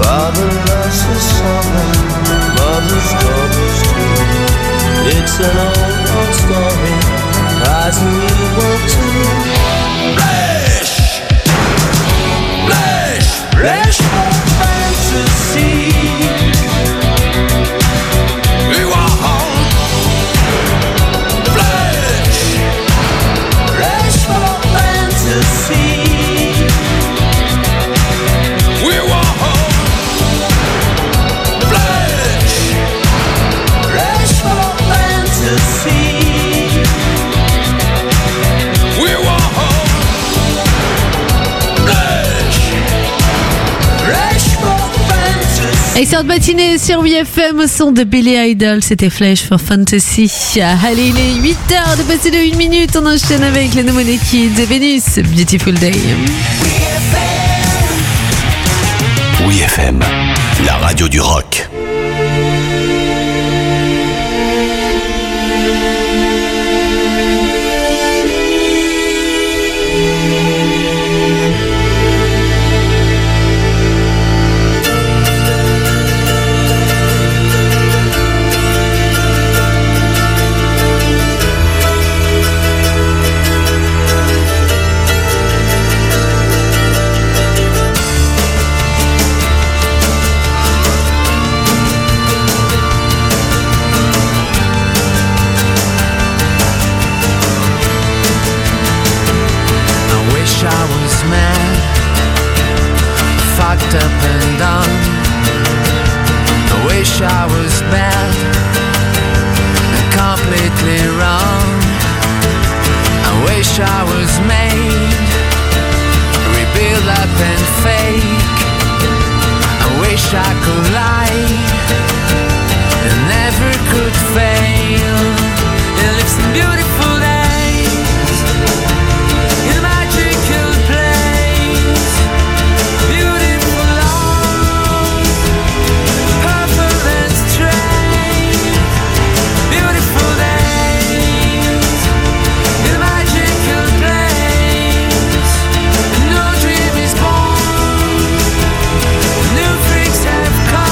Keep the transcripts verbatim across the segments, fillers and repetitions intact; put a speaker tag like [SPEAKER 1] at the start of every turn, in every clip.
[SPEAKER 1] Father loves his son, mother's daughter's too. It's an old, old story, cries and you will too. Flesh! Flesh! Flesh for fantasy. We want flesh! Flesh for fantasy. We want flesh! Flesh for fantasy. We want flesh! Flesh for fantasy.
[SPEAKER 2] Et sur de matinée sur W F M au son de Billy Idol, c'était Flesh for Fantasy. Allez, il est huit heures de passer de une minute, on enchaîne avec les nouveaux Kids et Vénus, Beautiful Day.
[SPEAKER 3] W F M, la radio du rock.
[SPEAKER 1] Up and down. I wish I was bad and completely wrong. I wish I was made, rebuild up and fake. I wish I could lie and never could fail. And live some beautiful days in a magical place. Beautiful love, perfect and straight. Beautiful days in a magical place. A new dream is born, new freaks have come.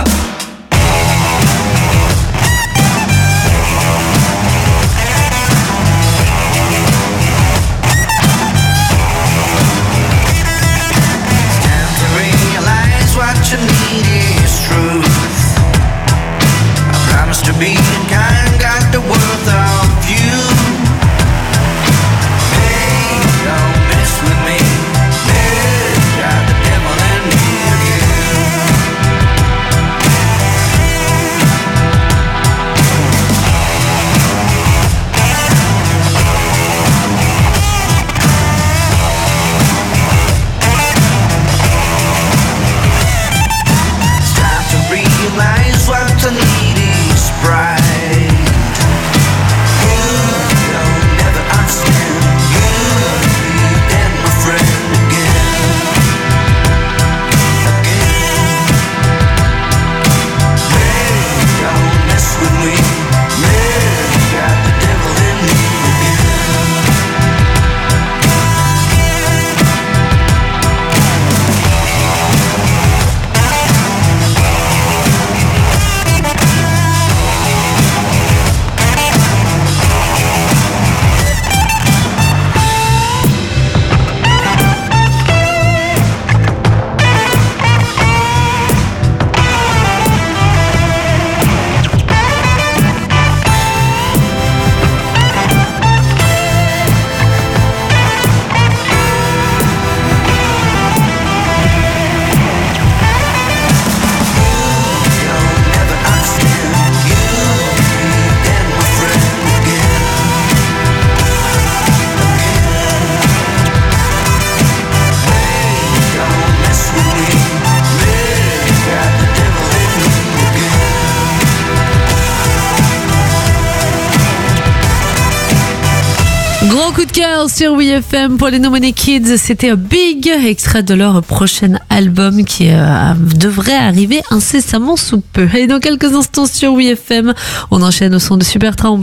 [SPEAKER 2] Gros coup de cœur sur W F M pour les No Money Kids. C'était un big extrait de leur prochain album qui euh, devrait arriver incessamment sous peu. Et dans quelques instants sur W F M, on enchaîne au son de Supertramp.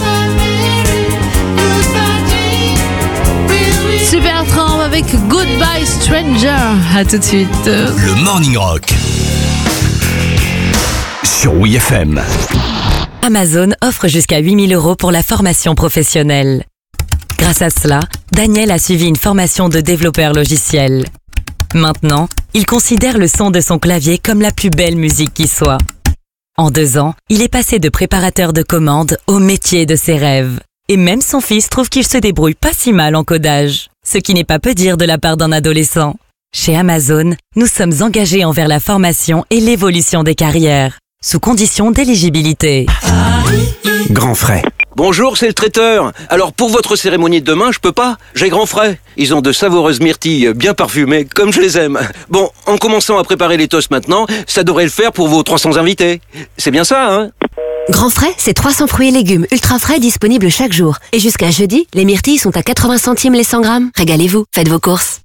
[SPEAKER 2] Supertramp avec Goodbye Stranger. À tout de suite.
[SPEAKER 3] Le Morning Rock sur W F M.
[SPEAKER 4] Amazon offre jusqu'à huit mille euros pour la formation professionnelle. Grâce à cela, Daniel a suivi une formation de développeur logiciel. Maintenant, il considère le son de son clavier comme la plus belle musique qui soit. En deux ans, il est passé de préparateur de commandes au métier de ses rêves. Et même son fils trouve qu'il se débrouille pas si mal en codage. Ce qui n'est pas peu dire de la part d'un adolescent. Chez Amazon, nous sommes engagés envers la formation et l'évolution des carrières, sous condition d'éligibilité.
[SPEAKER 5] Grand frais.
[SPEAKER 6] Bonjour, c'est le traiteur. Alors pour votre cérémonie de demain, je peux pas. J'ai grand frais. Ils ont de savoureuses myrtilles bien parfumées, comme je les aime. Bon, en commençant à préparer les toasts maintenant, ça devrait le faire pour vos trois cents invités. C'est bien ça, hein?
[SPEAKER 7] Grand frais, c'est trois cents fruits et légumes ultra frais disponibles chaque jour. Et jusqu'à jeudi, les myrtilles sont à quatre-vingts centimes les cent grammes. Régalez-vous, faites vos courses.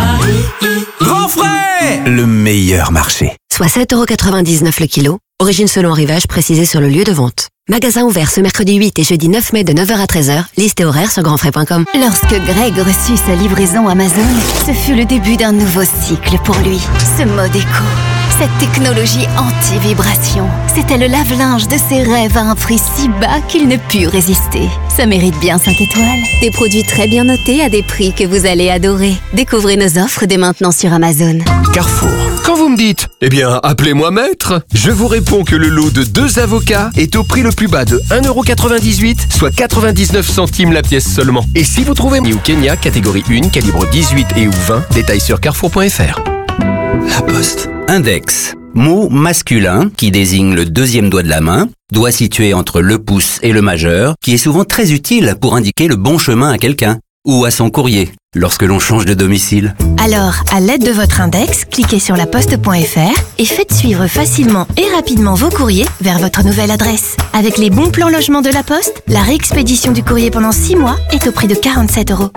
[SPEAKER 5] Grand frais, le meilleur marché.
[SPEAKER 7] Soit sept euros quatre-vingt-dix-neuf le kilo. Origine selon arrivage précisé sur le lieu de vente. Magasin ouvert ce mercredi huit et jeudi neuf mai de neuf heures à treize heures. Liste et horaire sur grand frais point com.
[SPEAKER 8] Lorsque Greg reçut sa livraison Amazon, ce fut le début d'un nouveau cycle pour lui. Ce mode éco, cette technologie anti-vibration, c'était le lave-linge de ses rêves à un prix si bas qu'il ne put résister. Ça mérite bien cinq étoiles. Des produits très bien notés à des prix que vous allez adorer. Découvrez nos offres dès maintenant sur Amazon.
[SPEAKER 5] Carrefour.
[SPEAKER 9] Quand vous me dites, eh bien, appelez-moi maître, je vous réponds que le lot de deux avocats est au prix le plus bas de un euro quatre-vingt-dix-huit, soit quatre-vingt-dix-neuf centimes la pièce seulement. Et si vous trouvez New Kenya, catégorie un, calibre dix-huit et ou vingt, détail sur carrefour point f r.
[SPEAKER 5] La Poste.
[SPEAKER 10] Index. Mot masculin qui désigne le deuxième doigt de la main, doigt situé entre le pouce et le majeur, qui est souvent très utile pour indiquer le bon chemin à quelqu'un ou à son courrier lorsque l'on change de domicile.
[SPEAKER 8] Alors, à l'aide de votre index, cliquez sur la poste point f r et faites suivre facilement et rapidement vos courriers vers votre nouvelle adresse. Avec les bons plans logement de la Poste, la réexpédition du courrier pendant six mois est au prix de quarante-sept euros.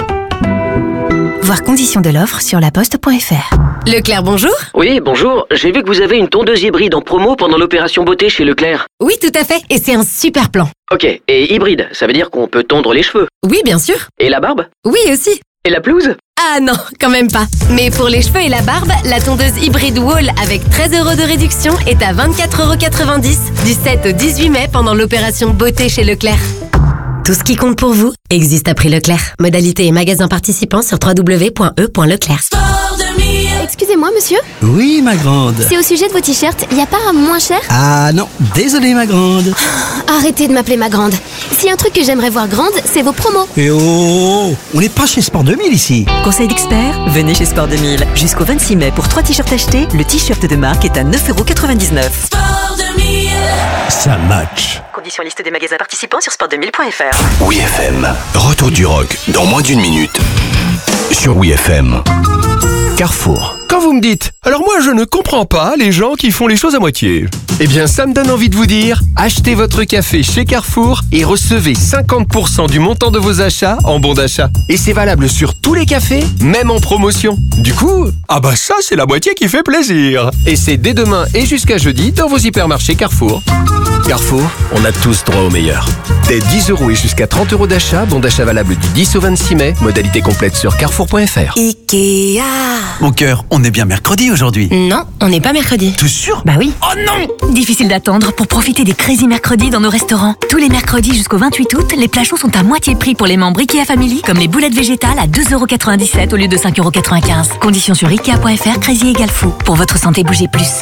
[SPEAKER 8] Voir conditions de l'offre sur la poste point f r.
[SPEAKER 11] Leclerc, bonjour.
[SPEAKER 12] Oui, bonjour. J'ai vu que vous avez une tondeuse hybride en promo pendant l'opération beauté chez Leclerc.
[SPEAKER 11] Oui, tout à fait. Et c'est un super plan.
[SPEAKER 12] Ok, et hybride, ça veut dire qu'on peut tondre les cheveux?
[SPEAKER 11] Oui, bien sûr.
[SPEAKER 12] Et la barbe?
[SPEAKER 11] Oui, aussi.
[SPEAKER 12] Et la pelouse?
[SPEAKER 11] Ah non, quand même pas. Mais pour les cheveux et la barbe, la tondeuse hybride Wall avec treize euros de réduction est à vingt-quatre euros quatre-vingt-dix du sept au dix-huit mai pendant l'opération beauté chez Leclerc. Tout ce qui compte pour vous existe à prix Leclerc. Modalité et magasins participants sur w w w point e point leclerc.
[SPEAKER 13] Excusez-moi, monsieur.
[SPEAKER 14] Oui, ma grande.
[SPEAKER 13] C'est au sujet de vos t-shirts. Il n'y a pas un moins cher?
[SPEAKER 14] Ah non, désolé, ma grande.
[SPEAKER 13] Arrêtez de m'appeler ma grande. S'il y a un truc que j'aimerais voir grande, c'est vos promos.
[SPEAKER 14] Et oh, on n'est pas chez Sport deux mille ici.
[SPEAKER 4] Conseil d'expert, venez chez Sport deux mille. Jusqu'au vingt-six mai, pour trois t-shirts achetés, le t-shirt de marque est à neuf euros quatre-vingt-dix-neuf.
[SPEAKER 15] Sport deux mille.
[SPEAKER 14] Ça match.
[SPEAKER 4] Conditions liste des magasins participants sur sport deux mille point f r.
[SPEAKER 3] Oui F M. Retour du rock dans moins d'une minute sur Oui F M. Carrefour.
[SPEAKER 9] Quand vous me dites « Alors moi je ne comprends pas les gens qui font les choses à moitié », eh bien ça me donne envie de vous dire « Achetez votre café chez Carrefour et recevez cinquante pour cent du montant de vos achats en bon d'achat. Et c'est valable sur tous les cafés, même en promotion. Du coup, ah bah ça c'est la moitié qui fait plaisir. Et c'est dès demain et jusqu'à jeudi dans vos hypermarchés Carrefour. Carrefour, on a tous droit au meilleur. Dès dix euros et jusqu'à trente euros d'achat, bon d'achat valable du dix au vingt-six mai, modalité complète sur carrefour point f r.
[SPEAKER 11] Ikea.
[SPEAKER 14] Mon cœur, on est bien mercredi aujourd'hui.
[SPEAKER 11] Non, on n'est pas mercredi.
[SPEAKER 14] T'es sûr?
[SPEAKER 11] Bah oui.
[SPEAKER 14] Oh non!
[SPEAKER 16] Difficile d'attendre pour profiter des Crazy Mercredis dans nos restaurants. Tous les mercredis jusqu'au vingt-huit août, les plats chauds sont à moitié prix pour les membres Ikea Family, comme les boulettes végétales à deux euros quatre-vingt-dix-sept au lieu de cinq euros quatre-vingt-quinze. Conditions sur ikea point f r. Crazy égale fou. Pour votre santé, bougez plus.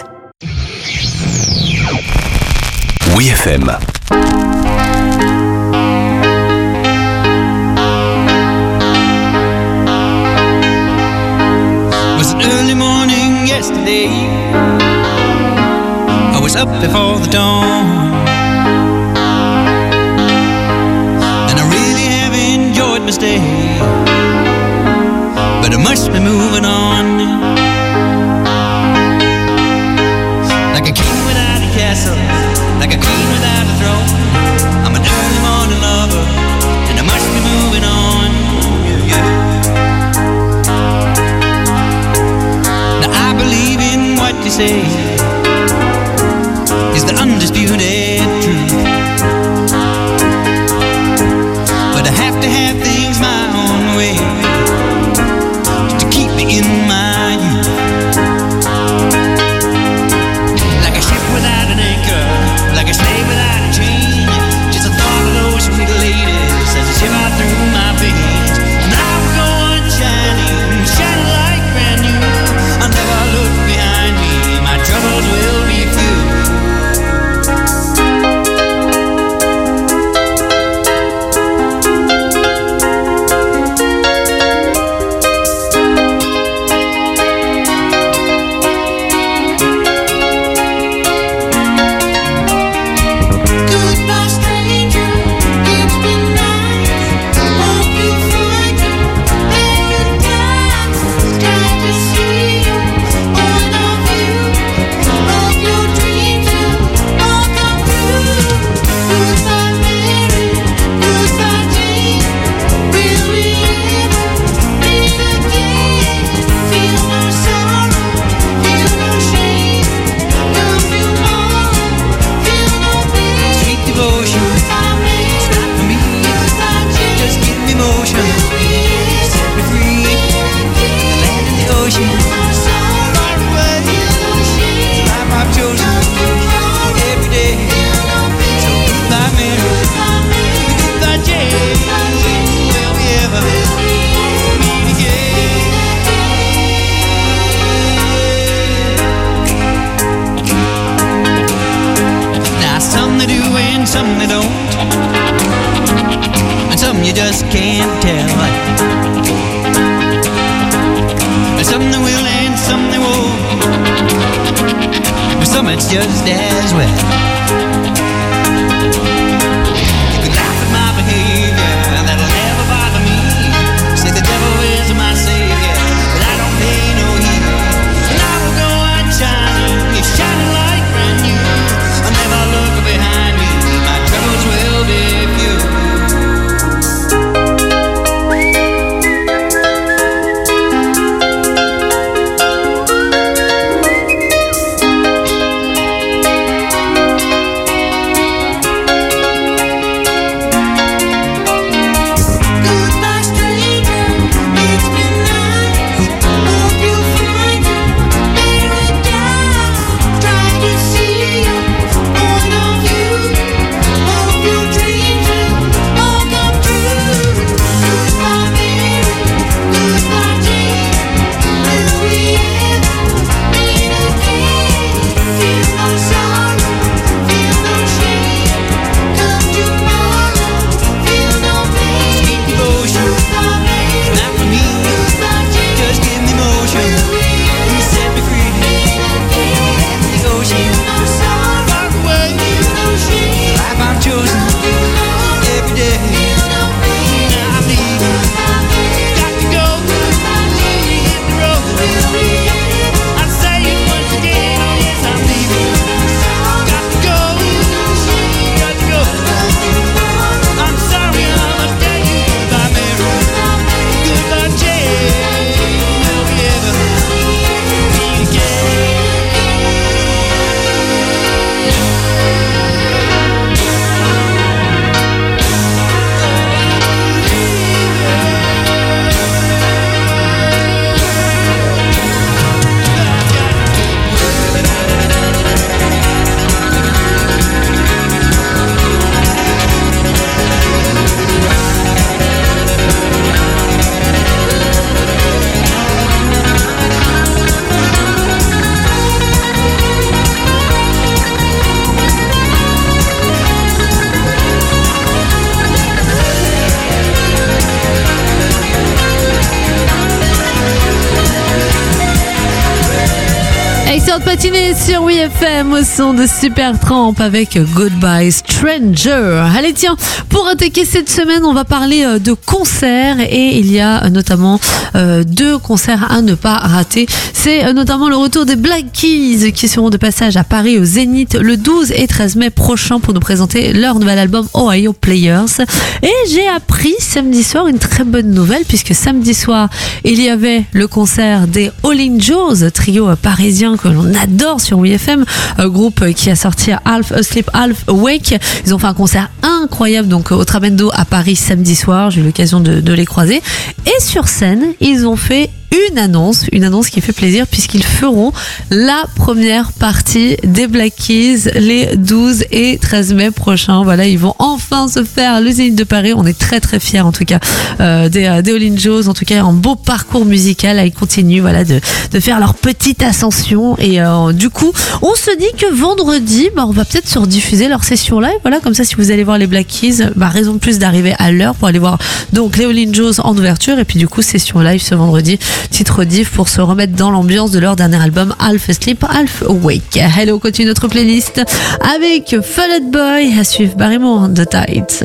[SPEAKER 3] Oui F M.
[SPEAKER 17] Was an early morning yesterday. I was up before the dawn, and I really have enjoyed my stay, but I must be moving on. Like a king without a castle, like a queen without a throne. I'm an early morning lover, and I must be moving on. Yeah, yeah. Now I believe in what you say is the undisputed truth, but I have to have things my own way to keep me in my youth. Like a ship without an anchor, like a slave without a chain, just a thought of those sweet ladies as they shiver through my veins. And I will go on shining, shining like brand new. I'll never look behind me, my troubles will be few. Some they don't, and some you just can't tell. And some they will and some they won't, but some it's just as well. You can laugh at my behavior, that'll never bother me. Say the devil is my savior, but I don't pay no heed. And I will go on shining, it's shining like brand new. I'll never look behind me, my troubles will be few.
[SPEAKER 2] matinée sur W F M au son de Supertramp avec Goodbye Stranger. Allez tiens, pour attaquer cette semaine, on va parler de concerts et il y a notamment euh, deux concerts à ne pas rater. C'est notamment le retour des Black Keys qui seront de passage à Paris au Zénith le douze et treize mai prochain pour nous présenter leur nouvel album Ohio Players. Et j'ai appris samedi soir une très bonne nouvelle puisque samedi soir, il y avait le concert des All In Joes, trio parisien que l'on adore sur W F M, un groupe qui a sorti Half Asleep, Half Awake. Ils ont fait un concert incroyable donc au Trabendo à Paris samedi soir. J'ai eu l'occasion de, de les croiser. Et sur scène, ils ont fait une annonce, une annonce qui fait plaisir puisqu'ils feront la première partie des Black Keys les douze et treize mai prochains. Voilà, ils vont enfin se faire le Zénith de Paris. On est très très fiers en tout cas euh, des, des All In Joes. En tout cas, un beau parcours musical. Ils continuent voilà de, de faire leur petite ascension et euh, du coup, on se dit que vendredi, bah, on va peut-être surdiffuser leur session live. Voilà, comme ça, si vous allez voir les Black Keys, bah, raison de plus d'arriver à l'heure pour aller voir donc les All In Joes en ouverture et puis du coup session live ce vendredi. Titre diff pour se remettre dans l'ambiance de leur dernier album Half Asleep, Half Awake. Hello, continue notre playlist avec Fall Out Boy à suivre Barrymore The Tides.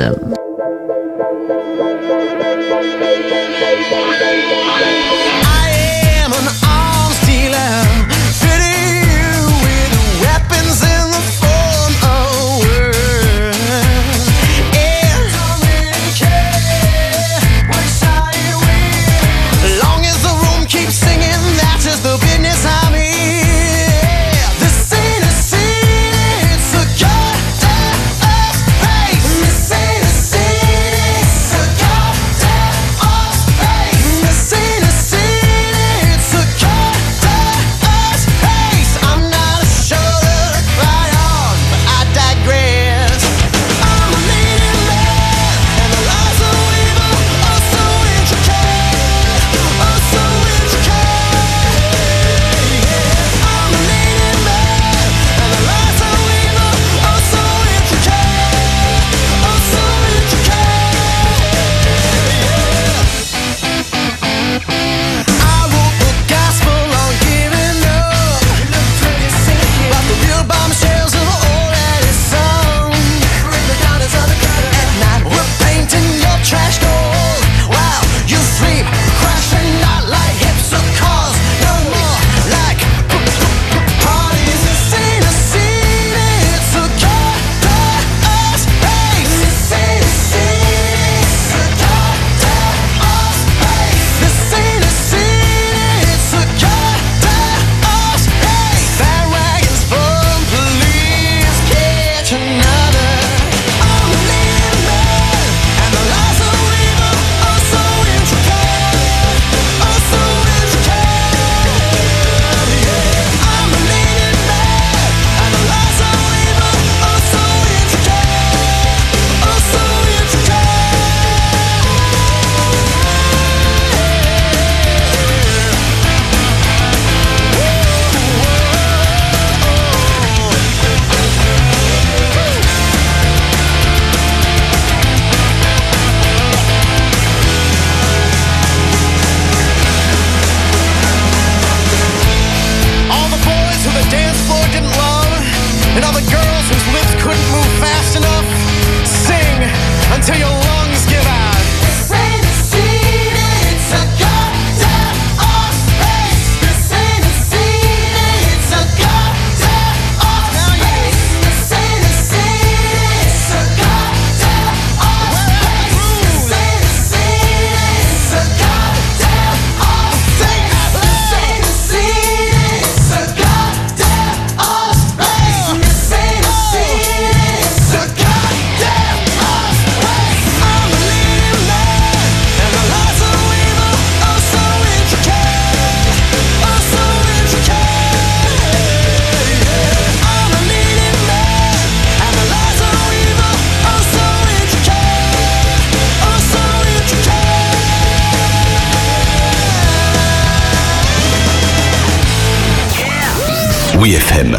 [SPEAKER 3] W F M.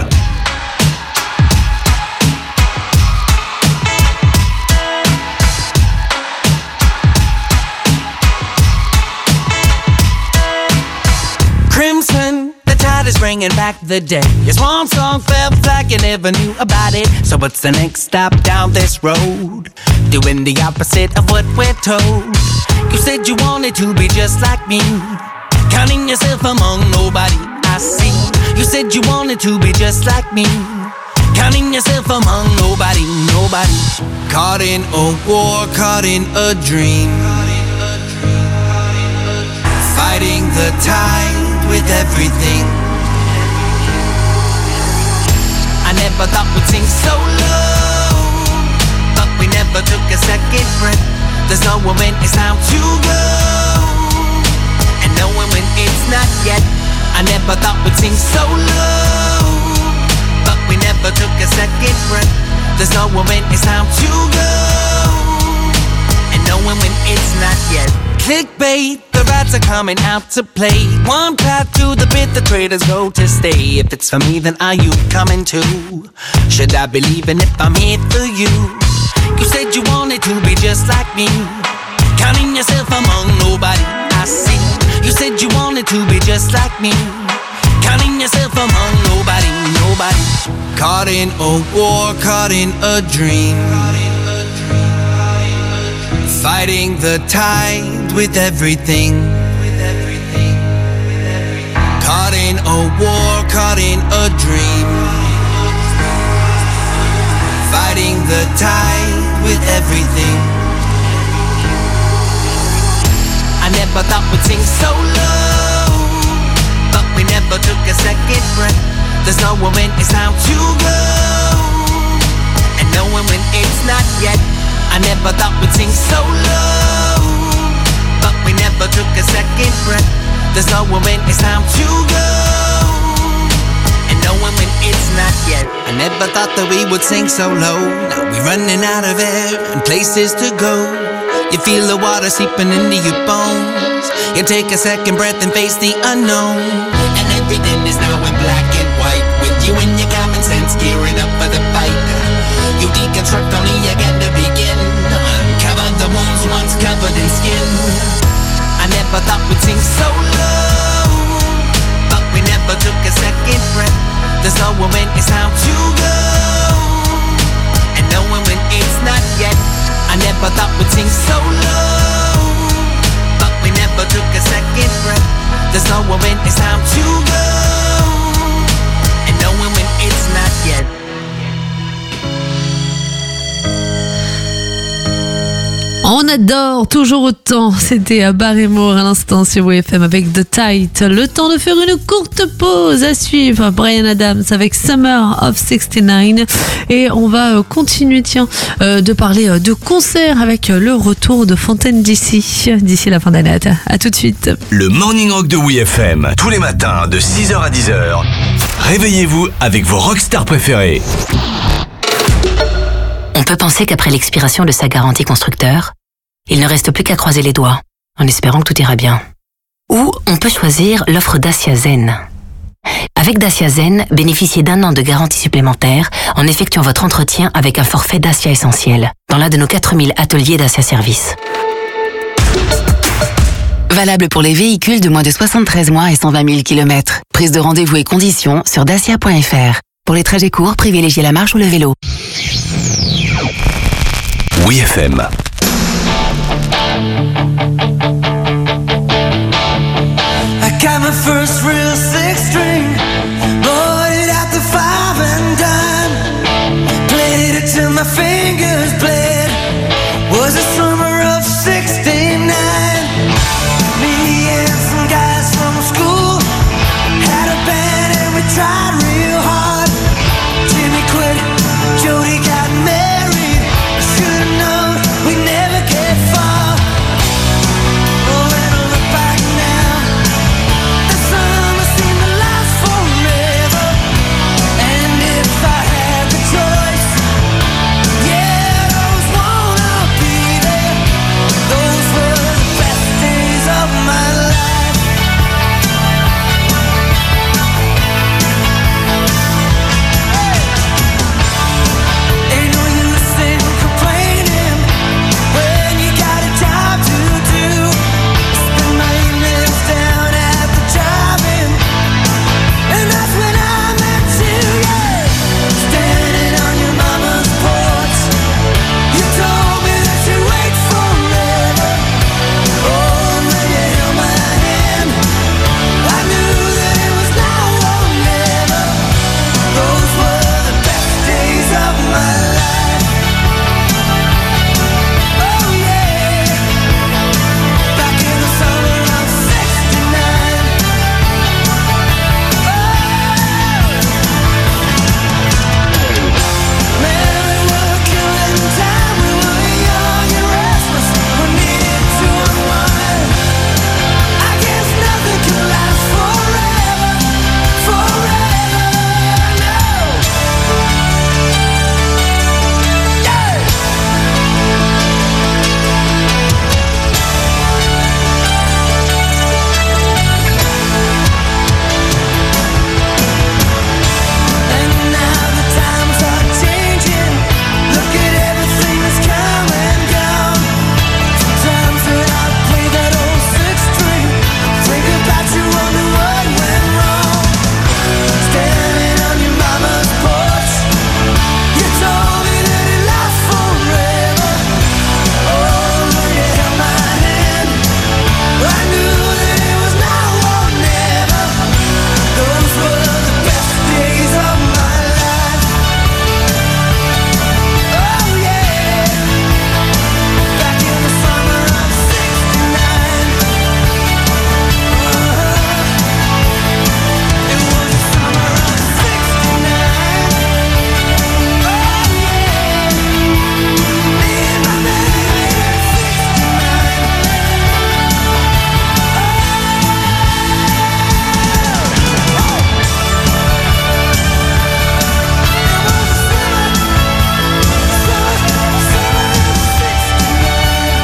[SPEAKER 17] Crimson, the tide is raining. bringing back the day. Your swan song felt like you never knew about it. So what's the next stop down this road? Doing the opposite of what we're told. You said you wanted to be just like me, counting yourself among nobody. I see. You said you wanted to be just like me, counting yourself among nobody, nobody. Caught in a war, caught in a dream, fighting the tide with everything. I never thought we'd sing so low, but we never took a second breath. There's no one when it's time to go, and knowing when it's not yet. I never thought we'd sing so low, but we never took a second breath. There's no one when it's time to go, and knowing when it's not yet. Clickbait, the rats are coming out to play. One path to the pit, the traders go to stay. If it's for me, then are you coming too? Should I be leaving if I'm here for you? You said you wanted to be just like me, counting yourself among nobody. I see. You said you wanted to be just like me, counting yourself among nobody, nobody. Caught in a war, caught in a dream, fighting the tide with everything. Caught in a war, caught in a dream, fighting the tide with everything. I never thought we'd sing so low, but we never took a second breath. There's no one when it's time to go, and knowing when it's not yet. I never thought we'd sing so low, but we never took a second breath. There's no one when it's time to go, and knowing when it's not yet. I never thought that we would sing so low. Now we're running out of air and places to go. You feel the water seeping into your bones. You take a second breath and face the unknown. And everything is now in black and white, with you and your common sense gearing up for the fight. You deconstruct only again to begin. Uncover the wounds once covered in skin. I never thought we'd sing so low, but we never took a second breath. There's no one when it's time to go, and knowing when it's not yet. I never thought we'd sing so low, but we never took a second breath. There's no one when it's time to go, and knowing when it's not yet.
[SPEAKER 2] On adore toujours autant. C'était à Barrymore à l'instant sur W F M avec The Tight. Le temps de faire une courte pause. À suivre Bryan Adams avec Summer of soixante-dix-neuf. Et on va continuer tiens, de parler de concert avec le retour de Fontaine D C d'ici la fin d'année. À tout de suite.
[SPEAKER 3] Le Morning Rock de W F M, tous les matins de six heures à dix heures. Réveillez-vous avec vos rockstars préférés.
[SPEAKER 15] On peut penser qu'après l'expiration de sa garantie constructeur, il ne reste plus qu'à croiser les doigts, en espérant que tout ira bien. Ou on peut choisir l'offre Dacia Zen. Avec Dacia Zen, bénéficiez d'un an de garantie supplémentaire en effectuant votre entretien avec un forfait Dacia Essentiel, dans l'un de nos quatre mille ateliers Dacia Service.
[SPEAKER 18] Valable pour les véhicules de moins de soixante-treize mois et cent vingt mille kilomètres. Prise de rendez-vous et conditions sur dacia point f r. Pour les trajets courts, privilégiez la marche ou le vélo.
[SPEAKER 3] W F M.
[SPEAKER 1] I got my first real six string, bought it at the five and dime, played it till my fingers bled. Was the summer of sixty-nine. Me and some guys from school had a band and we tried real hard. Jimmy quit, Jody got married. Should've known we never get far. Oh, when I look back now, the summer seemed to last forever. And if I had the choice, yeah, those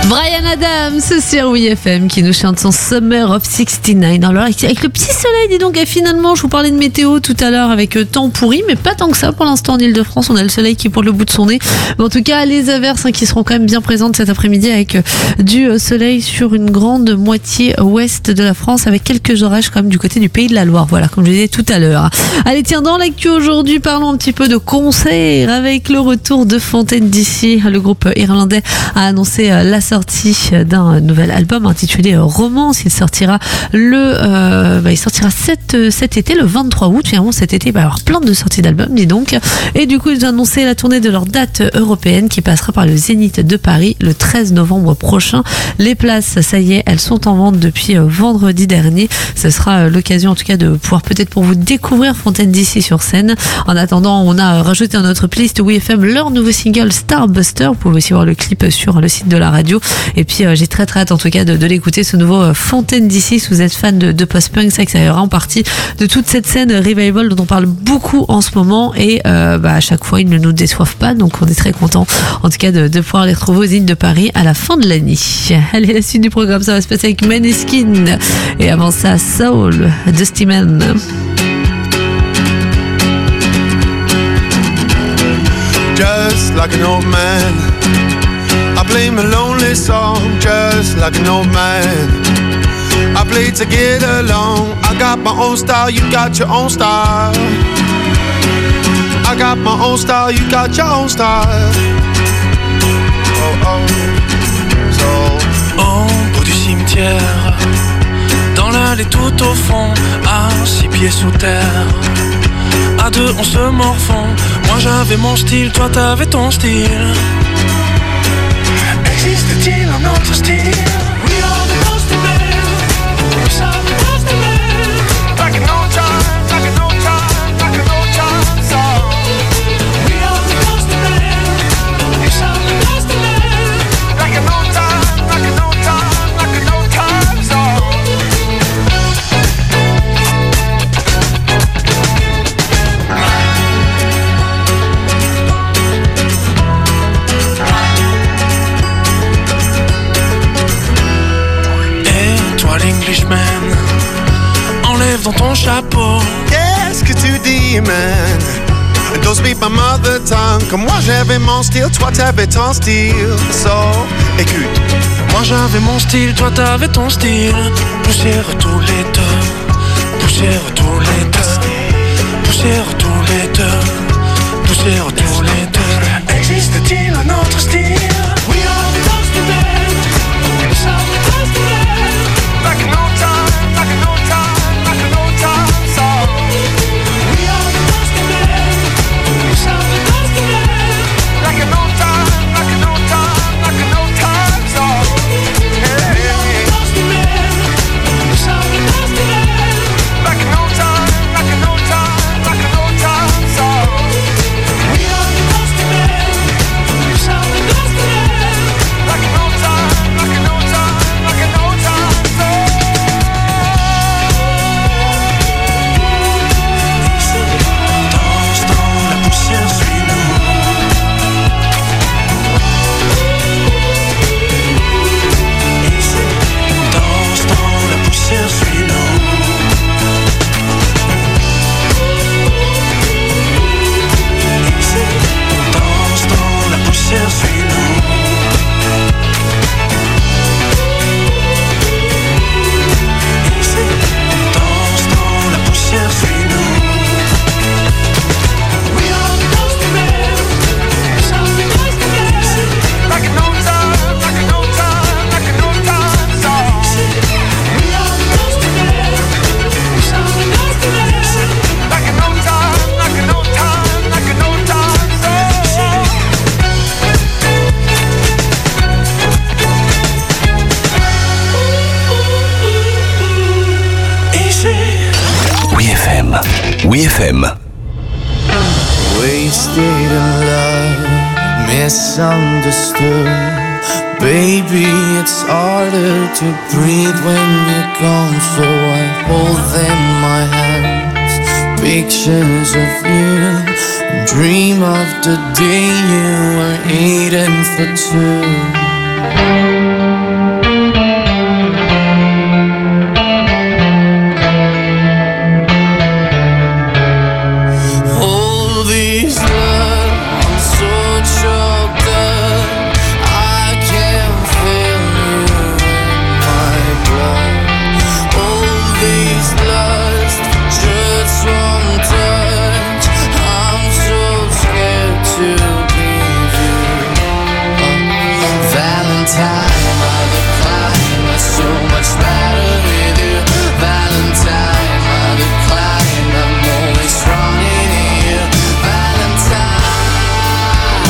[SPEAKER 2] Bryan Adams sur W F M qui nous chante son Summer of soixante-dix-neuf. Alors avec le petit soleil, dis donc, et finalement je vous parlais de météo tout à l'heure avec temps pourri, mais pas tant que ça pour l'instant en Ile-de-France. On a le soleil qui pointe le bout de son nez, mais en tout cas les averses hein, qui seront quand même bien présentes cet après-midi avec du soleil sur une grande moitié ouest de la France avec quelques orages quand même du côté du Pays de la Loire. Voilà, comme je disais tout à l'heure. Allez, tiens, dans l'actu aujourd'hui, parlons un petit peu de concert avec le retour de Fontaine D C. Le groupe irlandais a annoncé la sortie d'un nouvel album intitulé Romance. Il sortira le, euh, bah, il sortira cet, cet été, le vingt-trois août. Finalement, cet été, il va y avoir plein de sorties d'albums, dis donc. Et du coup, ils ont annoncé la tournée de leur date européenne qui passera par le Zénith de Paris le treize novembre prochain. Les places, ça y est, elles sont en vente depuis vendredi dernier. Ce sera l'occasion, en tout cas, de pouvoir peut-être pour vous découvrir Fontaine D C sur scène. En attendant, on a rajouté à notre playlist W F M leur nouveau single Starbuster. Vous pouvez aussi voir le clip sur le site de la radio. Et puis euh, j'ai très très hâte en tout cas de, de l'écouter, ce nouveau euh, Fontaine D C. Si vous êtes fan de, de post-punk, c'est vrai que ça est vraiment partie de toute cette scène revival dont on parle beaucoup en ce moment. Et euh, bah, à chaque fois, ils ne nous déçoivent pas. Donc on est très content en tout cas de, de pouvoir les retrouver aux Zénith de Paris à la fin de l'année. Allez, la suite du programme, ça va se passer avec Maneskin. Et avant ça, Soul, Dusty Man.
[SPEAKER 1] Just like an old man, I play my lonely song. Just like an old man, I play to get along. I got my own style, you got your own style. I got my own style, you got your own style. Oh oh, so
[SPEAKER 19] au bout du cimetière, dans l'allée tout au fond, à six pieds sous terre. À deux on se morfond. Moi j'avais mon style, toi t'avais ton style. Existe-t-il un autre style? We are the Dusty Men. We are the Dusty Men. Like an old time, like an old time, like an old time song. We are the Dusty Men. We are the Dusty Men. Like an old time, like an old time, like an old time song. L'Englishman, enlève dans ton chapeau.
[SPEAKER 1] Qu'est-ce que tu dis, man? Don't speak my mother tongue. Comme moi j'avais mon style, toi t'avais ton style. So, écoute.
[SPEAKER 19] Moi j'avais mon style, toi t'avais ton style. Poussière tous les deux. Poussière tous les deux. Poussière tous les deux. Poussière tous les deux. Existe-t-il un autre style? We are the Dusty Men. We are the Dusty Men. Like an old time, like an old time, like an old time song. We are the Dusty Men. We are the Dusty Men. Like an old time, like an old time, like an old time song. Yeah. We are the Dusty Men. We are the Dusty Men. Like an old time, like an old time, like an old time song. We are the Dusty Men. We are the Dusty Men. Like an old time, like an old time, like an old time song.
[SPEAKER 3] W F M.
[SPEAKER 1] Wasted in love, misunderstood. Baby, it's harder to breathe when you're gone, so I hold in my hands pictures of you. Dream of the day you were eating for two.
[SPEAKER 17] Valentine, I decline, it's so much better with you. Valentine, I decline, I'm always running to you. Valentine,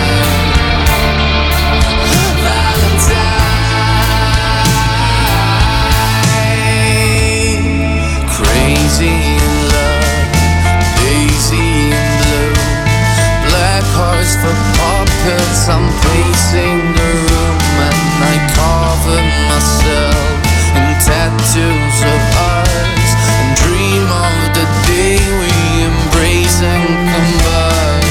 [SPEAKER 17] Valentine. Crazy in love, daisy in blue, black hearts for puppets, I'm pacing the room and I cover myself in tattoos of ours and dream of the day we embrace and combine.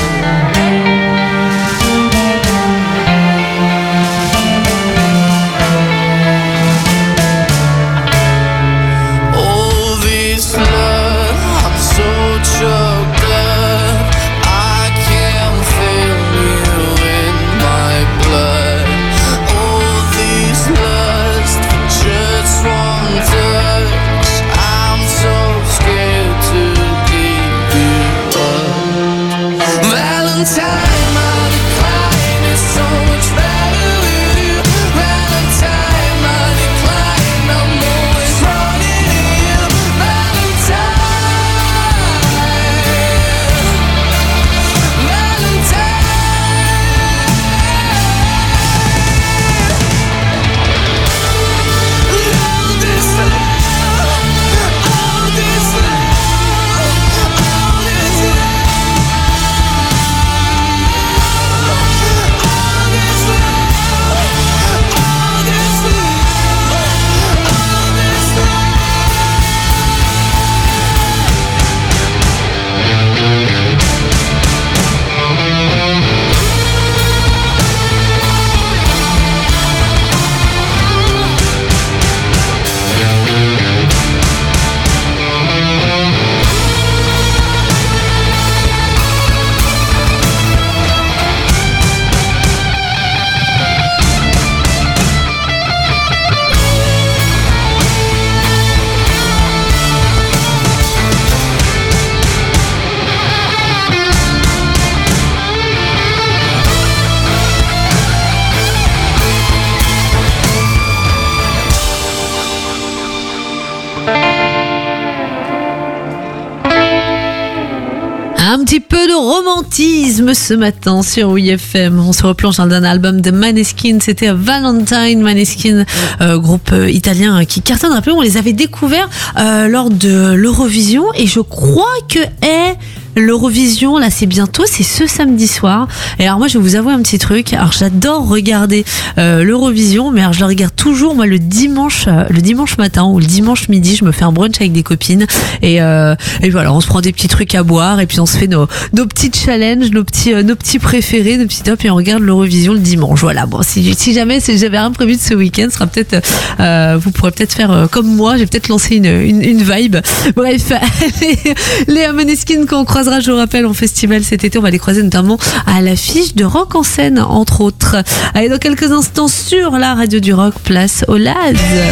[SPEAKER 17] All this love, I'm so choked up, I can't feel you in my blood. All this lust for just one touch, I'm so scared to give you up. Valentine, I decline, it's so much better with you. Valentine, I decline, I'm always running to you.
[SPEAKER 2] Un petit peu de romantisme ce matin sur W F M. On se replonge dans un album de Maneskin. C'était Valentine. Maneskin, euh, groupe euh, italien qui cartonne. Rappelez-vous, on les avait découverts euh, lors de l'Eurovision. Et je crois que est l'Eurovision, là c'est bientôt, c'est ce samedi soir. Et alors moi je vais vous avouer un petit truc. Alors j'adore regarder euh, l'Eurovision, mais alors je la regarde toujours moi le dimanche, euh, le dimanche matin ou le dimanche midi. Je me fais un brunch avec des copines et, euh, et voilà, on se prend des petits trucs à boire et puis on se fait nos, nos petits challenges, nos petits, euh, nos petits préférés, nos petits tops et on regarde l'Eurovision le dimanche. Voilà. Bon, si, si jamais si j'avais rien prévu de ce week-end, ce sera peut-être, euh, vous pourrez peut-être faire euh, comme moi. J'ai peut-être lancé une, une, une vibe. Bref, les, les Maneskin qu'on croisera, je vous rappelle, en festival cet été, on va les croiser notamment à l'affiche de Rock en scène, entre autres. Allez, dans quelques instants sur la radio du rock, place au Laz.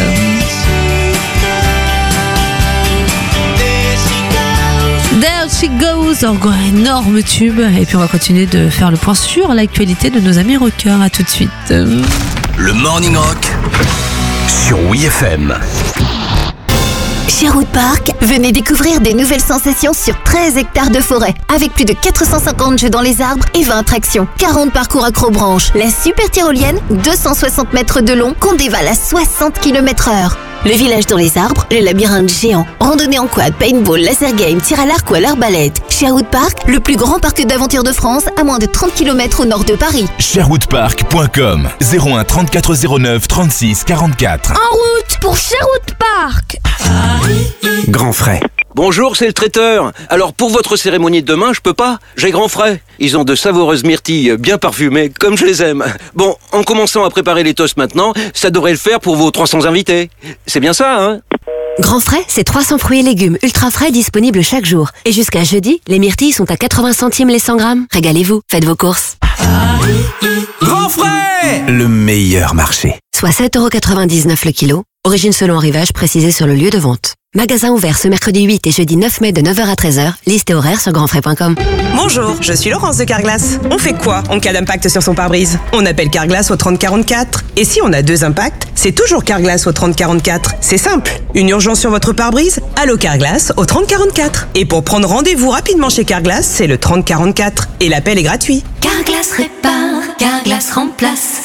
[SPEAKER 2] There she goes, encore un énorme tube. Et puis on va continuer de faire le point sur l'actualité de nos amis rockers. À tout de suite.
[SPEAKER 3] Le Morning Rock sur W F M.
[SPEAKER 8] Sherwood Park, venez découvrir des nouvelles sensations sur treize hectares de forêt, avec plus de quatre cent cinquante jeux dans les arbres et vingt attractions. quarante parcours accrobranches, la super tyrolienne, deux cent soixante mètres de long, qu'on dévale à soixante kilomètres heure. Le village dans les arbres, le labyrinthe géant, randonnée en quad, paintball, laser game, tir à l'arc ou à l'arbalète. Sherwood Park, le plus grand parc d'aventure de France, à moins de trente kilomètres au nord de Paris.
[SPEAKER 20] Sherwood Park point com, zéro un trente-quatre zéro neuf trente-six quarante-quatre.
[SPEAKER 8] En route pour Sherwood Park.
[SPEAKER 5] Grand frais.
[SPEAKER 6] Bonjour, c'est le traiteur. Alors pour votre cérémonie de demain, je peux pas. J'ai grand frais. Ils ont de savoureuses myrtilles bien parfumées, comme je les aime. Bon, en commençant à préparer les toasts maintenant, ça devrait le faire pour vos trois cents invités. C'est bien ça, hein?
[SPEAKER 7] Grand frais, c'est trois cents fruits et légumes ultra frais disponibles chaque jour. Et jusqu'à jeudi, les myrtilles sont à quatre-vingts centimes les cent grammes. Régalez-vous, faites vos courses.
[SPEAKER 5] Grand frais, le meilleur marché.
[SPEAKER 7] Soit sept euros quatre-vingt-dix-neuf le kilo. Origine selon arrivage précisé sur le lieu de vente. Magasin ouvert ce mercredi huit et jeudi neuf mai de neuf heures à treize heures. Liste et horaire sur grand frais point com.
[SPEAKER 21] Bonjour, je suis Laurence de Carglass. On fait quoi en cas d'impact sur son pare-brise? On appelle Carglass au trente quarante-quatre. Et si on a deux impacts, c'est toujours Carglass au trente quarante-quatre. C'est simple. Une urgence sur votre pare-brise? Allô Carglass au trente quarante-quatre. Et pour prendre rendez-vous rapidement chez Carglass, c'est le trente quarante-quatre. Et l'appel est gratuit.
[SPEAKER 8] Carglass répare, Carglass remplace.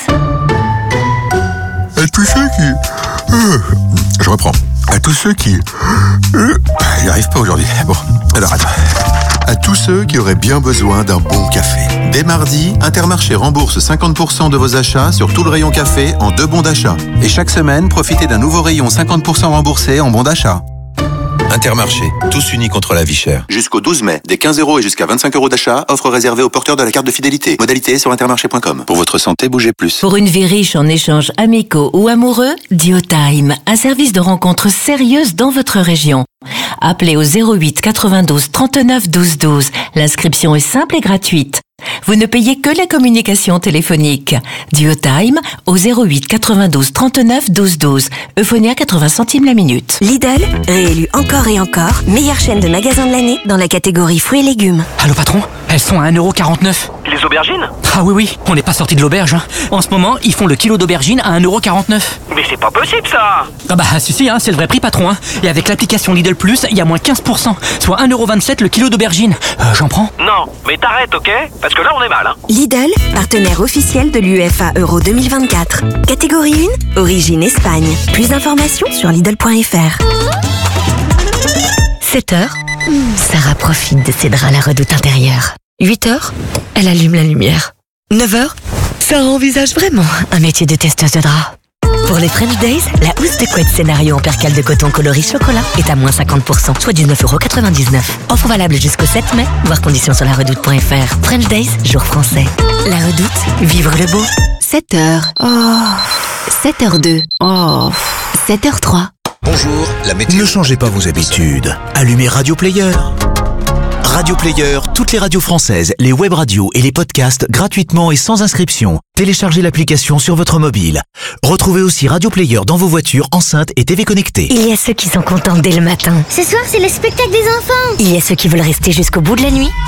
[SPEAKER 22] À tous ceux qui... Euh, je reprends. À tous ceux qui... Euh, j'y arrive pas aujourd'hui. Bon, alors attends. À tous ceux qui auraient bien besoin d'un bon café. Dès mardi, Intermarché rembourse cinquante pour cent de vos achats sur tout le rayon café en deux bons d'achat. Et chaque semaine, profitez d'un nouveau rayon cinquante pour cent remboursé en bons d'achat. Intermarché, tous unis contre la vie chère. Jusqu'au douze mai, des quinze euros et jusqu'à vingt-cinq euros d'achat, offre réservée aux porteurs de la carte de fidélité. Modalité sur intermarché point com. Pour votre santé, bougez plus.
[SPEAKER 23] Pour une vie riche en échanges amicaux ou amoureux, DioTime, un service de rencontres sérieuses dans votre région. Appelez au zéro huit quatre-vingt-douze trente-neuf douze douze. L'inscription est simple et gratuite. Vous ne payez que la communication téléphonique. DioTime au zéro huit quatre-vingt-douze trente-neuf douze douze. Euphonia quatre-vingts centimes la minute.
[SPEAKER 24] Lidl, réélu encore et encore, meilleure chaîne de magasins de l'année dans la catégorie fruits et légumes.
[SPEAKER 25] Allô patron, elles sont à un euro quarante-neuf.
[SPEAKER 26] Les aubergines?
[SPEAKER 25] Ah oui oui, on n'est pas sorti de l'auberge. Hein. En ce moment, ils font le kilo d'aubergines à un euro quarante-neuf.
[SPEAKER 26] Mais c'est pas possible ça!
[SPEAKER 25] Ah bah si si, hein, c'est le vrai prix patron. Hein. Et avec l'application Lidl Plus, il y a moins quinze pour cent, soit un euro vingt-sept le kilo d'aubergines. Euh, j'en prends?
[SPEAKER 26] Non, mais t'arrêtes, ok? Parce que là on est mal. Hein.
[SPEAKER 24] Lidl, partenaire officiel de l'UEFA Euro deux mille vingt-quatre. Catégorie un, origine Espagne. Plus d'informations sur Lidl point F R.
[SPEAKER 16] sept heures, Sarah profite de ses draps à la redoute intérieure. huit heures, elle allume la lumière. neuf heures, Sarah envisage vraiment un métier de testeuse de draps. Pour les French Days, la housse de couette scénario en percale de coton coloris chocolat est à moins cinquante pour cent, soit dix-neuf euros quatre-vingt-dix-neuf. Offre valable jusqu'au sept mai, voir conditions sur la redoute point F R. French Days, jour français. La redoute, vivre le beau.
[SPEAKER 7] sept heures. Oh. sept heures deux. Oh. sept heures trois.
[SPEAKER 3] Bonjour, la météo. Ne changez pas vos habitudes. Allumez Radio Player. Radio Player, toutes les radios françaises, les web radios et les podcasts gratuitement et sans inscription. Téléchargez l'application sur votre mobile. Retrouvez aussi Radio Player dans vos voitures, enceintes et T V connectées.
[SPEAKER 16] Il y a ceux qui sont contents dès le matin.
[SPEAKER 13] Ce soir, c'est le spectacle des enfants.
[SPEAKER 16] Il y a ceux qui veulent rester jusqu'au bout de la nuit.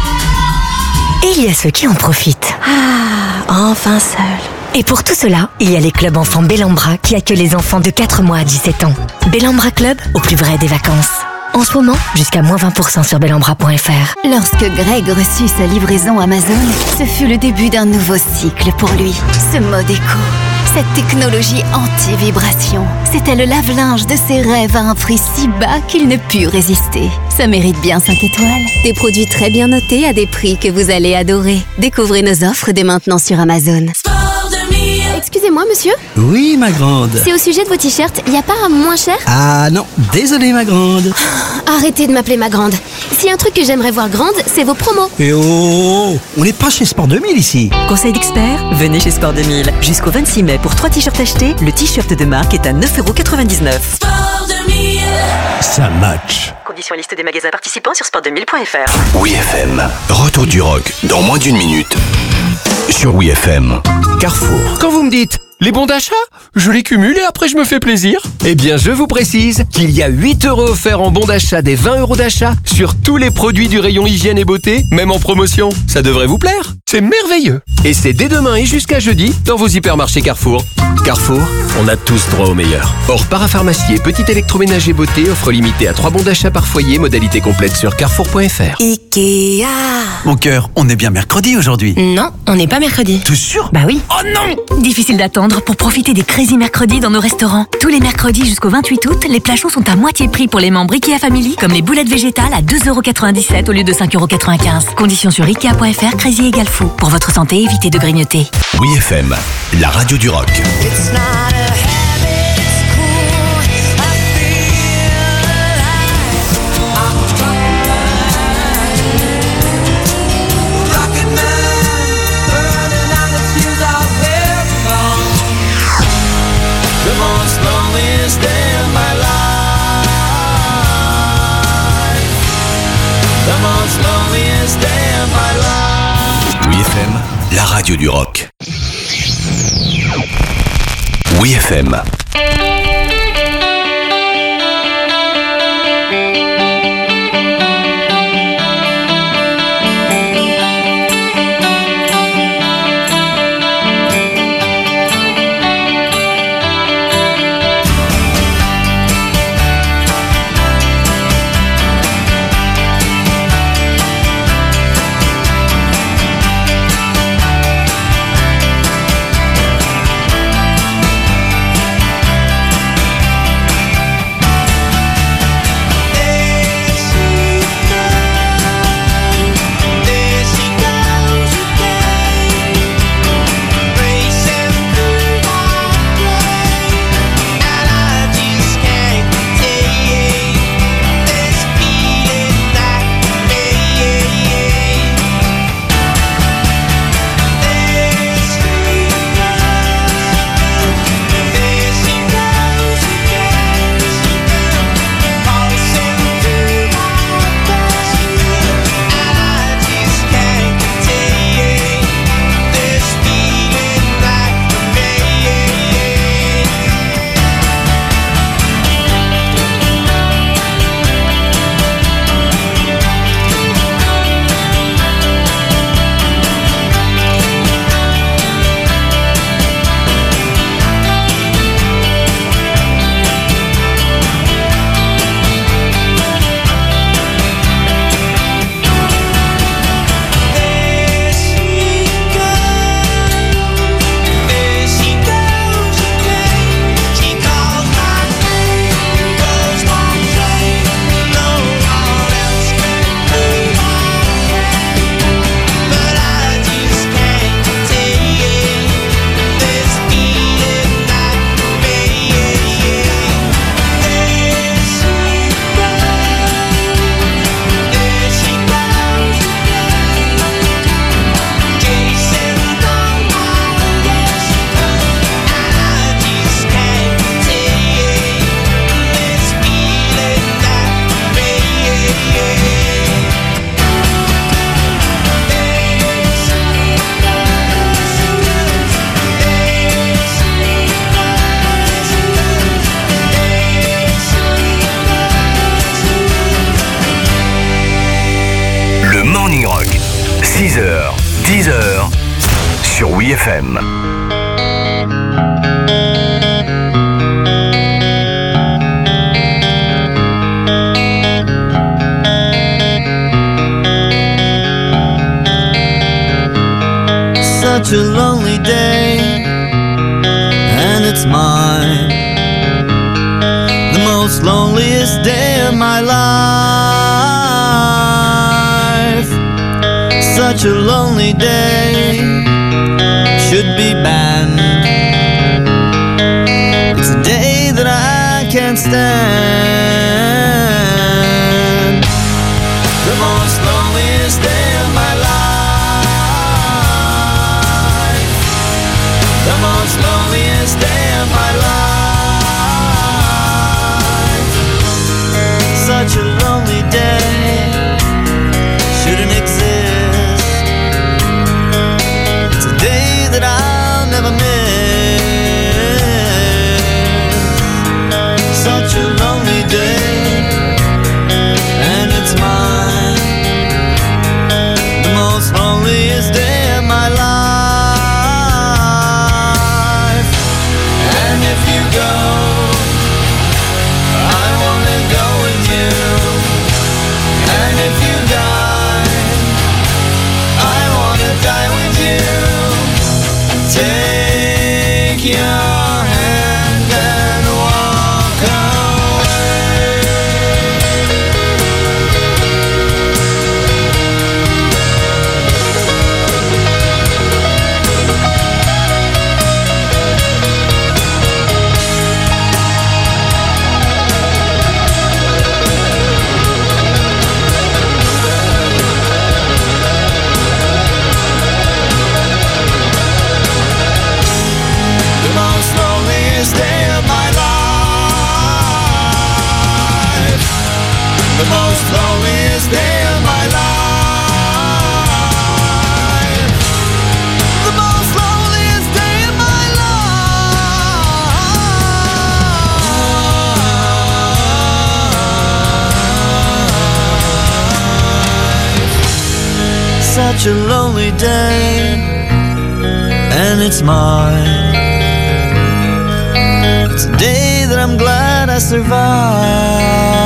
[SPEAKER 16] Et il y a ceux qui en profitent. Ah, enfin seul. Et pour tout cela, il y a les clubs enfants Bellambra qui accueillent les enfants de quatre mois à dix-sept ans. Bellambra Club, au plus vrai des vacances. En ce moment, jusqu'à moins vingt pour cent sur bellambra point F R.
[SPEAKER 8] Lorsque Greg reçut sa livraison Amazon, ce fut le début d'un nouveau cycle pour lui. Ce mode éco, cette technologie anti-vibration, c'était le lave-linge de ses rêves à un prix si bas qu'il ne put résister. Ça mérite bien cinq étoiles. Des produits très bien notés à des prix que vous allez adorer. Découvrez nos offres dès maintenant sur Amazon.
[SPEAKER 13] Excusez-moi, monsieur.
[SPEAKER 14] Oui, ma grande.
[SPEAKER 13] C'est au sujet de vos t-shirts, y a pas un moins cher?
[SPEAKER 14] Ah non, désolé, ma grande.
[SPEAKER 13] Arrêtez de m'appeler ma grande. S'il y a un truc que j'aimerais voir grande, c'est vos promos.
[SPEAKER 14] Et oh, on n'est pas chez Sport deux mille ici.
[SPEAKER 18] Conseil d'expert, venez chez Sport deux mille. Jusqu'au vingt-six mai, pour trois t-shirts achetés, le t-shirt de marque est à neuf euros quatre-vingt-dix-neuf.
[SPEAKER 13] Sport deux mille.
[SPEAKER 14] Ça match.
[SPEAKER 18] Conditions et liste des magasins participants sur sport deux mille point F R.
[SPEAKER 3] Oui F M, retour du rock dans moins d'une minute. Sur Oui F M, Carrefour.
[SPEAKER 9] Quand vous me dites les bons d'achat, je les cumule et après je me fais plaisir. Eh bien, je vous précise qu'il y a huit euros offerts en bons d'achat des vingt euros d'achat sur tous les produits du rayon hygiène et beauté, même en promotion. Ça devrait vous plaire. C'est merveilleux. Et c'est dès demain et jusqu'à jeudi dans vos hypermarchés Carrefour. Carrefour, on a tous droit au meilleur. Hors parapharmacie et petit électroménager beauté, offre limitée à trois bons d'achat par foyer, modalité complète sur carrefour point F R.
[SPEAKER 18] Ikea.
[SPEAKER 14] Mon cœur, on est bien mercredi aujourd'hui.
[SPEAKER 16] Non, on n'est pas mercredi.
[SPEAKER 14] T'es sûr?
[SPEAKER 16] Bah oui.
[SPEAKER 14] Oh non!
[SPEAKER 16] Difficile d'attendre pour profiter des Crazy Mercredis dans nos restaurants. Tous les mercredis jusqu'au vingt-huit août, les plats chauds sont à moitié prix pour les membres Ikea Family, comme les boulettes végétales à deux euros quatre-vingt-dix-sept au lieu de cinq euros quatre-vingt-quinze. Conditions sur ikea point F R. Crazy égale fou. Pour votre santé, évitez de grignoter.
[SPEAKER 3] Oui F M, la radio du rock. Oui F M, la radio du rock. Oui F M.
[SPEAKER 5] sur Oui F M.
[SPEAKER 1] Such a lonely day, and it's mine, the most loneliest day of my life. Such a lonely day should be banned. It's a day that I can't stand. The most loneliest day of my life. The most loneliest day of my life. Such a lonely day shouldn't exist. It's a day that I'll never miss. Such a lonely day, and it's mine. The most loneliest day of my life. Take your hand and walk the most loneliest day of my life. The most loneliest day of my life. Such a lonely day, and it's mine. It's a day that I'm glad I survived.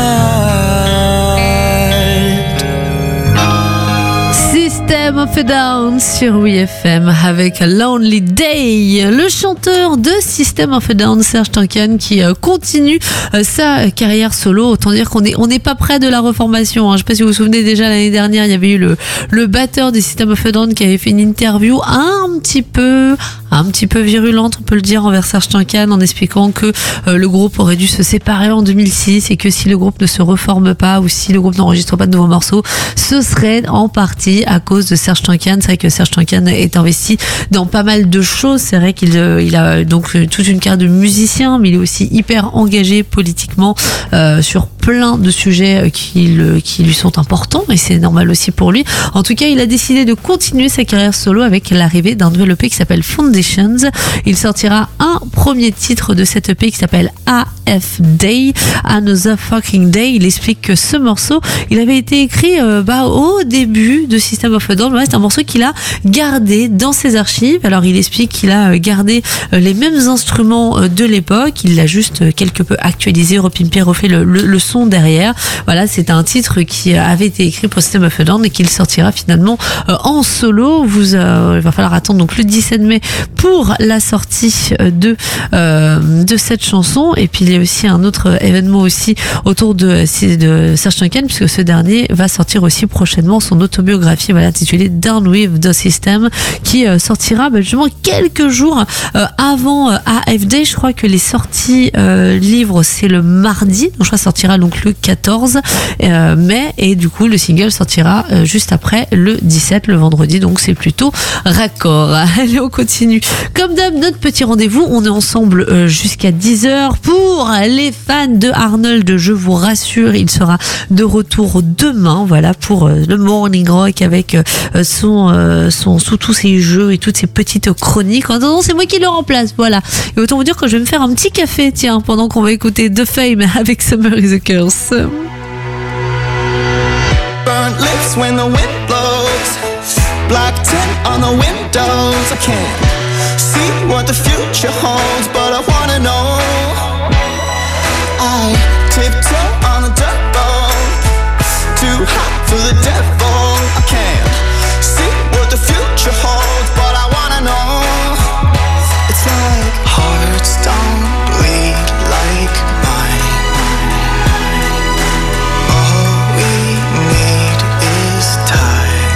[SPEAKER 2] System of a Down sur Oui F M avec Lonely Day. Le chanteur de System of a Down, Serj Tankian, qui euh, continue euh, sa carrière solo. Autant dire qu'on est on n'est pas près de la reformation. Hein. Je ne sais pas si vous vous souvenez, déjà l'année dernière, il y avait eu le le batteur des System of a Down qui avait fait une interview un petit peu un petit peu virulente, on peut le dire, envers Serj Tankian, en expliquant que euh, le groupe aurait dû se séparer en deux mille six et que si le groupe ne se reforme pas ou si le groupe n'enregistre pas de nouveaux morceaux, ce serait en partie à cause de Serj Tankian. C'est vrai que Serj Tankian est investi dans pas mal de choses. C'est vrai qu'il euh, il a donc toute une carrière de musicien, mais il est aussi hyper engagé politiquement euh, sur plein de sujets qui, le, qui lui sont importants, et c'est normal aussi pour lui. En tout cas, il a décidé de continuer sa carrière solo avec l'arrivée d'un nouvel E P qui s'appelle Foundations. Il sortira un premier titre de cet E P qui s'appelle A F Day, Another Fucking Day. Il explique que ce morceau, il avait été écrit euh, bah, au début de System of a Down. Ouais, c'est un morceau qu'il a gardé dans ses archives. Alors, il explique qu'il a gardé euh, les mêmes instruments euh, de l'époque. Il l'a juste euh, quelque peu actualisé, repimpé, refait le, le, le son derrière. Voilà, c'est un titre qui avait été écrit pour System of a Down et qu'il sortira finalement euh, en solo. Vous, euh, il va falloir attendre donc le dix-sept mai pour la sortie de euh, de cette chanson. Et puis il y a aussi un autre événement aussi autour de, de Serj Tankian, puisque ce dernier va sortir aussi prochainement son autobiographie, voilà, intitulée Down with the System, qui euh, sortira bah, justement quelques jours euh, avant euh, A F Day. Je crois que les sorties euh, livres c'est le mardi, donc je crois que ça sortira donc le quatorze euh, mai, et du coup le single sortira euh, juste après le dix-sept, le vendredi, donc c'est plutôt raccord. Allez, on continue. Comme d'hab, notre petit rendez-vous, on est ensemble euh, jusqu'à dix heures. Pour les fans de Arnold, je vous rassure, il sera de retour demain, voilà, pour euh, le Morning Rock avec euh, son, euh, son, sous tous ses jeux et toutes ses petites chroniques. En attendant, c'est moi qui le remplace, voilà. Et autant vous dire que je vais me faire un petit café, tiens, pendant qu'on va écouter The Fame avec Summer is a Curse.
[SPEAKER 1] Burnt lips when the wind blows, black tent on the windows. I can't see what the future holds, but I wanna know. I tiptoe on a dirt road, too hot for the devil. I can't see what the future holds, but I wanna know. It's like hearts don't bleed like mine. All we need is time.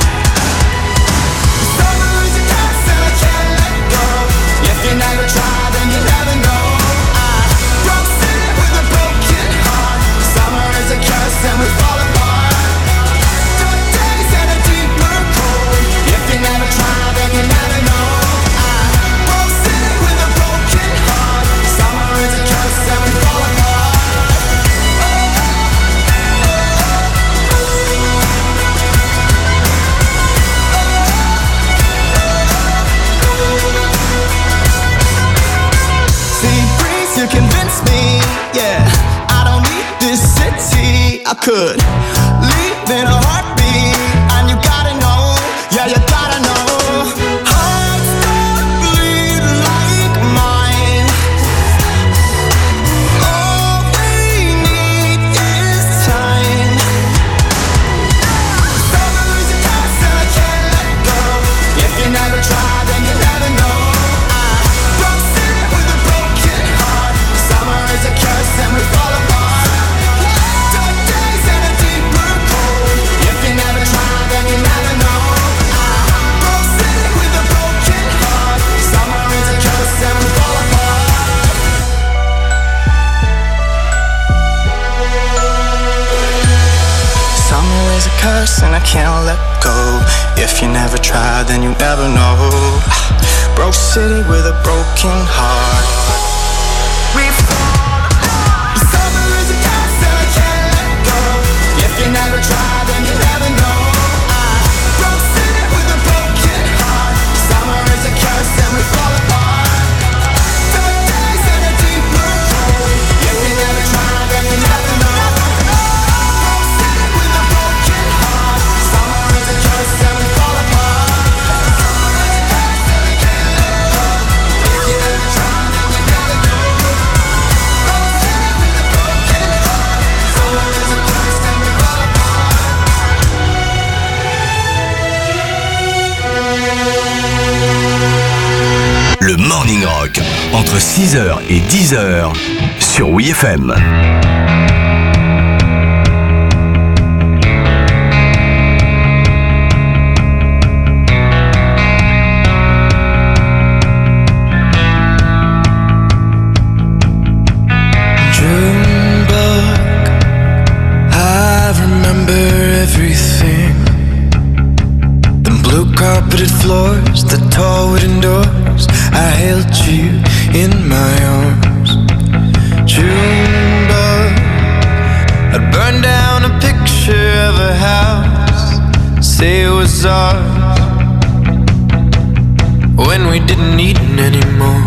[SPEAKER 1] Summer is a curse and I can't let go. If you never try, then you never know. I broke city with a broken heart. Summer is a curse and we fall apart. Dark days and a deeper cold. If you never try, then you never know. I broke city with a broken heart. Summer is a curse and we fall apart. See, breeze, you convince me, yeah. I don't need this city. I could leave in a heartbeat, and you gotta know, yeah, you gotta know. Hearts don't bleed like mine. All we need is time. Summer is a curse and I can't let go. If you never try, then you never know. I broke city with a broken heart. Summer is a curse and we fall apart. Dark days and a deeper cold. If you never try, then you never know. I broke city with a broken heart. Summer is a curse and we fall apart. Summer is a curse and I can't let go. If you never try, then you never know. Broke city with a broken heart. We fall apart. Summer is a curse and I can't let go. If you never try, then you never know. I broke city with a broken heart. Summer is a curse and we fall apart. Dark days and a deeper cold. If you never try, then you never know. Broke city with a broken heart. Summer is a curse and we fall apart. Summer is a curse and I can't let go. If you never try, then you never know. Broke city with a broken heart. Summer is a curse and we fall apart.
[SPEAKER 3] Le Morning Rock, entre six heures et dix heures, sur W I F M.
[SPEAKER 1] Junebug, I remember everything. The blue carpeted floors, the tall wooden doors. I held you in my arms. Junebug, I'd burn down a picture of a house, say it was ours, when we didn't need it anymore.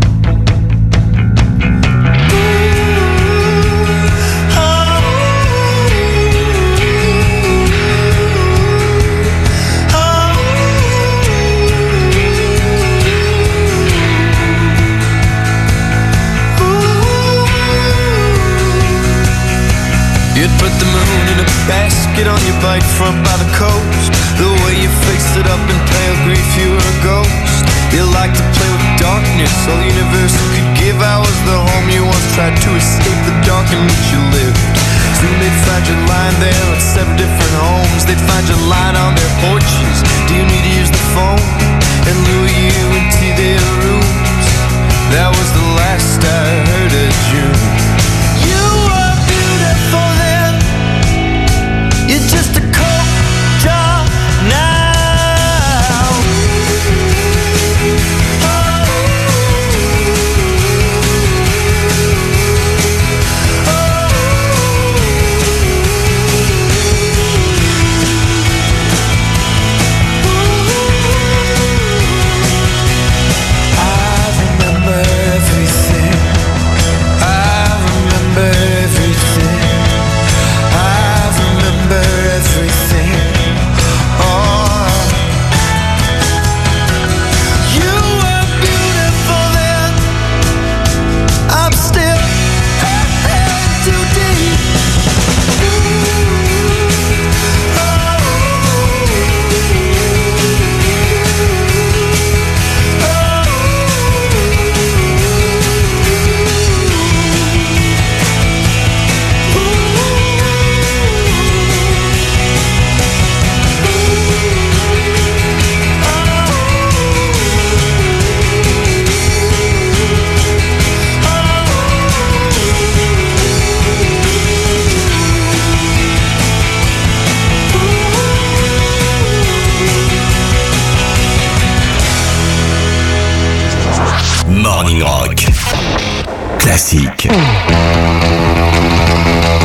[SPEAKER 1] You'd put the moon in a basket on your bike front by the coast. The way you fixed it up in pale grief, you were a ghost. You liked to play with darkness, all the universe could give. I was the home you once tried to escape the dark in which you lived. Soon they'd find you lying there at seven different homes. They'd find you lying on their porches. Do you need to use the phone? And lure you into their rooms. That was the last I heard of June. You were beautiful then. You're just a cold job now.
[SPEAKER 3] Morning Rock. Classique.